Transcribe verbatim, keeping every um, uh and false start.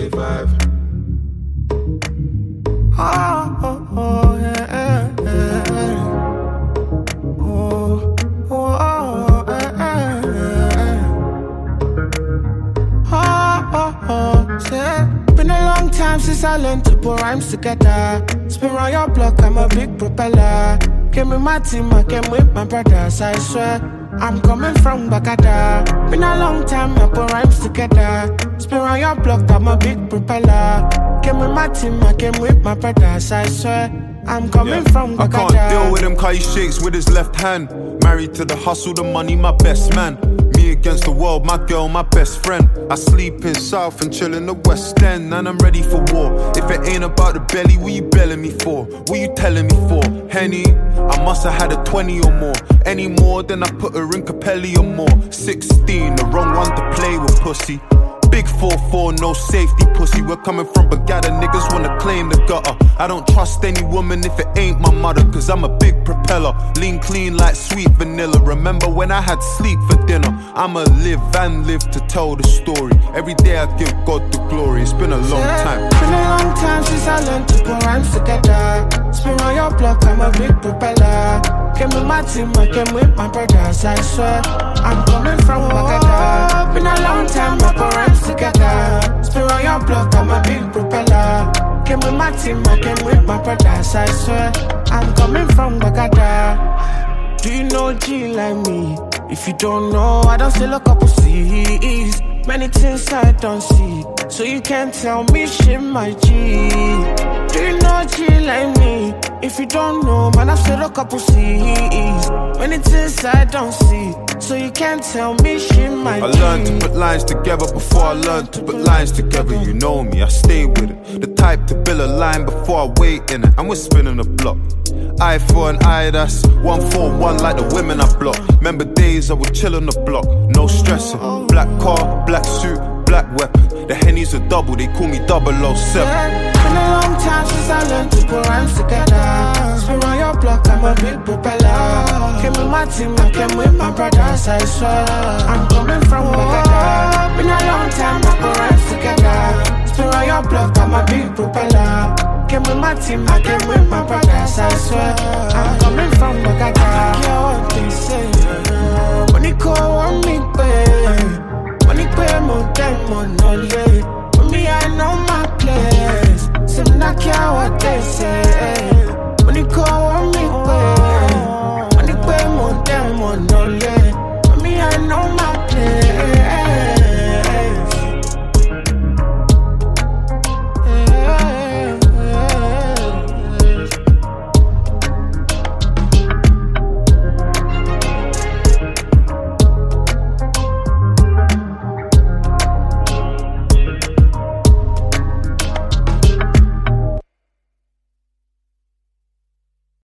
five. Oh, oh, oh, yeah, yeah, yeah. Oh, oh, oh, yeah, yeah. Oh, oh, oh, yeah. Been a long time since I learned to put rhymes together. Spin around your block, I'm a big propeller. Came with my team, I came with my brothers, I swear. I'm coming from Bagada. Been a long time, I put rhymes together. Spin around your block, I'm a big propeller. Came with my team, I came with my brothers, I swear. I'm coming yeah. from Bagada. I can't deal with him cause he shakes with his left hand. Married to the hustle, the money, my best man. Me against the world, my girl, my best friend. I sleep in South and chill in the West End, and I'm ready for war. If it ain't about the belly, what you belling me for? What you telling me for? Henny, I must have had a twenty or more. Any more than I put her in Capelli or more. Sixteen, the wrong one to play with, pussy. Big four four, no safety, pussy. We're coming from Bagada, niggas wanna claim the gutter. I don't trust any woman if it ain't my mother, cause I'm a big propeller. Lean clean like sweet vanilla. Remember when I had sleep for dinner? I'ma live and live to tell the story. Every day I give God the glory. It's been a long yeah, time. Been a long time since I learned to put rhymes together. Spin on your block, I'm a big propeller. Came with my team, I came with my brothers, I swear. I'm coming from Bagada. Been a long time, I put rhymes together. Spin on your block, I'm a big propeller. Came with my team, I came with my brothers, I swear. I'm coming from Bagada. Do you know G like me? If you don't know, I don't still a couple C's. Many things I don't see, so you can't tell me shit, my G. Do you know G like me? If you don't know, man, I've still a couple C's. Many things I don't see, so you can't tell me shit, my G. I learned to put lines together before I learned to put lines together. You know me, I stay with it. The type to build a line before I wait in it. And we're spinning the block. Eye for an eye, that's one for one like the women I block. Remember days I would chill on the block, no stressing. Black car, black suit, black weapon. The Henny's a double, they call me double oh seven. Yeah, been a long time since I learned to put rhymes together. Spin on your block, I'm a big propeller. Came with my team, I came with my brothers, I swear. I'm coming from Bagada. Been a long time, I put rhymes together. Spin on your block, I'm a big propeller. Came with my team, I came with my brothers, I swear. I'm coming from Bagada. I care what they say.